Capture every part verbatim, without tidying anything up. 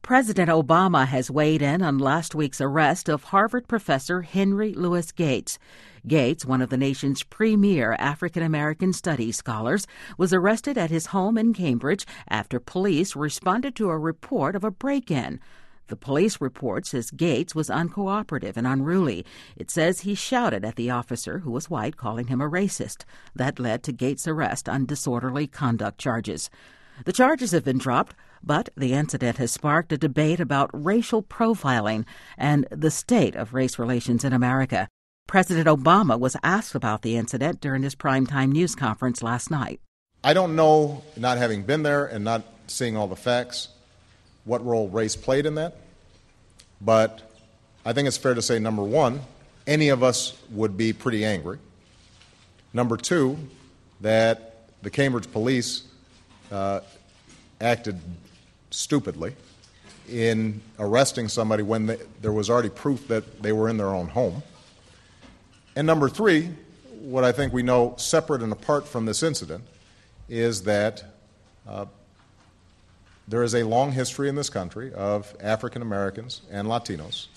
President Obama has weighed in on last week's arrest of Harvard professor Henry Louis Gates. Gates, one of the nation's premier African-American studies scholars, was arrested at his home in Cambridge after police responded to a report of a break-in. The police report says Gates was uncooperative and unruly. It says he shouted at the officer, who was white, calling him a racist. That led to Gates' arrest on disorderly conduct charges. The charges have been dropped, but the incident has sparked a debate about racial profiling and the state of race relations in America. President Obama was asked about the incident during his primetime news conference last night. I don't know, not having been there and not seeing all the facts, what role race played in that. But I think it's fair to say, number one, any of us would be pretty angry. Number two, that the Cambridge police uh, acted stupidly in arresting somebody when they, there was already proof that they were in their own home. And number three, what I think we know separate and apart from this incident is that uh, there is a long history in this country of African Americans and Latinos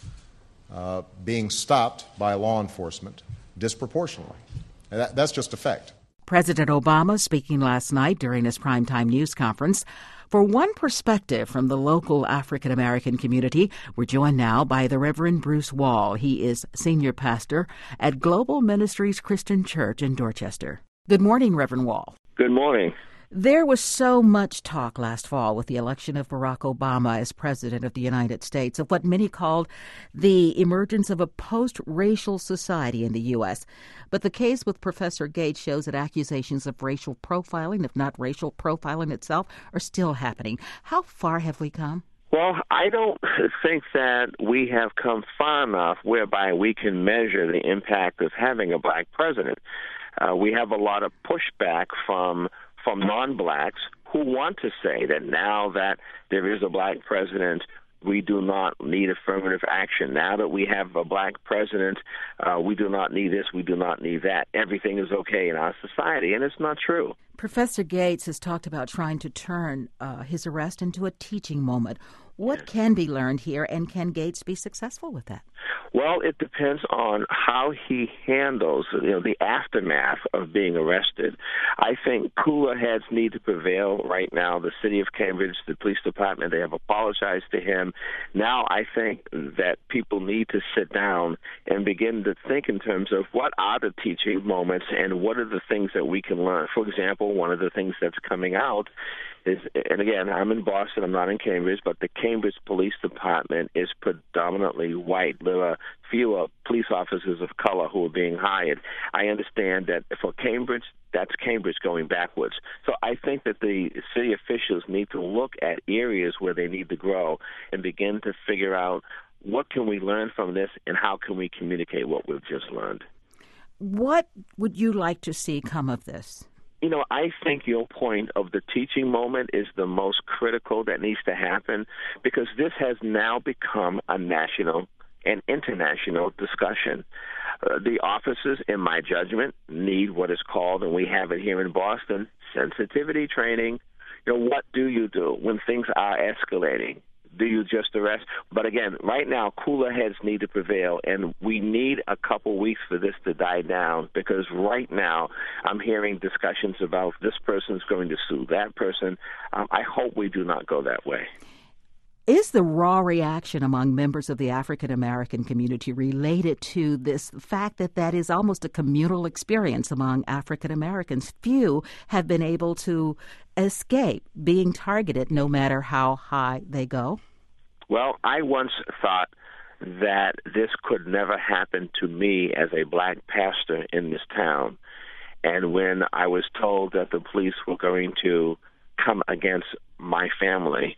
uh, being stopped by law enforcement disproportionately. And that, that's just a fact. President Obama speaking last night during his primetime news conference. For one perspective from the local African-American community, we're joined now by the Reverend Bruce Wall. He is senior pastor at Global Ministries Christian Church in Dorchester. Good morning, Reverend Wall. Good morning. There was so much talk last fall with the election of Barack Obama as President of the United States of what many called the emergence of a post-racial society in the U S. But the case with Professor Gates shows that accusations of racial profiling, if not racial profiling itself, are still happening. How far have we come? Well, I don't think that we have come far enough whereby we can measure the impact of having a black president. Uh, we have a lot of pushback from from non-blacks who want to say that now that there is a black president, we do not need affirmative action. Now that we have a black president, uh, we do not need this, we do not need that. Everything is okay in our society, and it's not true. Professor Gates has talked about trying to turn uh, his arrest into a teaching moment. What can be learned here, and can Gates be successful with that? Well, it depends on how he handles, you know, the aftermath of being arrested. I think cooler heads need to prevail right now. The city of Cambridge, the police department, they have apologized to him. Now I think that people need to sit down and begin to think in terms of what are the teaching moments and what are the things that we can learn. For example, one of the things that's coming out is, and again, I'm in Boston, I'm not in Cambridge, but the Cambridge Police Department is predominantly white. There are fewer police officers of color who are being hired. I understand that for Cambridge, that's Cambridge going backwards. So I think that the city officials need to look at areas where they need to grow and begin to figure out what can we learn from this and how can we communicate what we've just learned. What would you like to see come of this? You know, I think your point of the teaching moment is the most critical that needs to happen because this has now become a national and international discussion. Uh, the officers, in my judgment, need what is called, and we have it here in Boston, sensitivity training. You know, what do you do when things are escalating? Do you just arrest? But again, right now, cooler heads need to prevail, and we need a couple weeks for this to die down because right now I'm hearing discussions about this person's going to sue that person. Um, I hope we do not go that way. Is the raw reaction among members of the African-American community related to this fact that that is almost a communal experience among African-Americans? Few have been able to escape being targeted no matter how high they go. Well, I once thought that this could never happen to me as a black pastor in this town. And when I was told that the police were going to come against my family,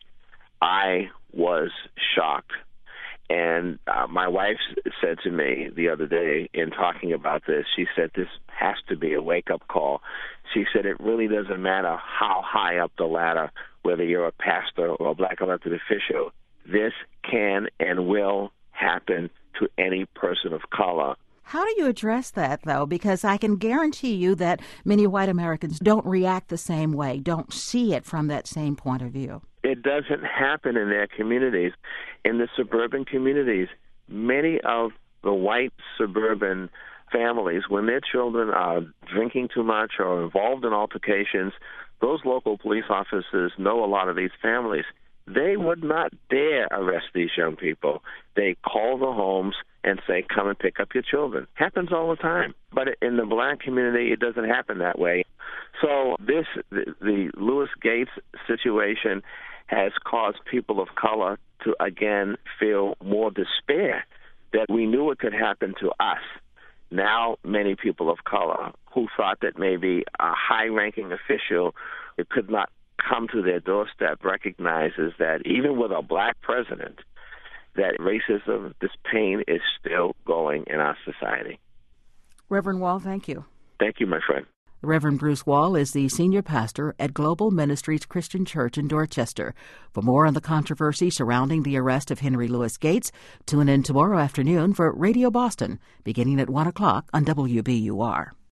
I was shocked. And uh, my wife said to me the other day in talking about this, she said, this has to be a wake-up call. She said, it really doesn't matter how high up the ladder, whether you're a pastor or a black elected official, this can and will happen to any person of color. How do you address that, though? Because I can guarantee you that many white Americans don't react the same way, don't see it from that same point of view. it doesn't happen in their communities. In the suburban communities, many of the white suburban families, when their children are drinking too much or involved in altercations, those local police officers know a lot of these families. They would not dare arrest these young people. They call the homes and say, come and pick up your children. Happens all the time. But in the black community, it doesn't happen that way. So this, the, the Louis Gates situation has caused people of color to, again, feel more despair that we knew it could happen to us. Now many people of color who thought that maybe a high-ranking official it could not come to their doorstep recognizes that even with a black president, that racism, this pain is still going in our society. Reverend Wall, thank you. Thank you, my friend. Reverend Bruce Wall is the senior pastor at Global Ministries Christian Church in Dorchester. For more on the controversy surrounding the arrest of Henry Louis Gates, tune in tomorrow afternoon for Radio Boston, beginning at one o'clock on W B U R.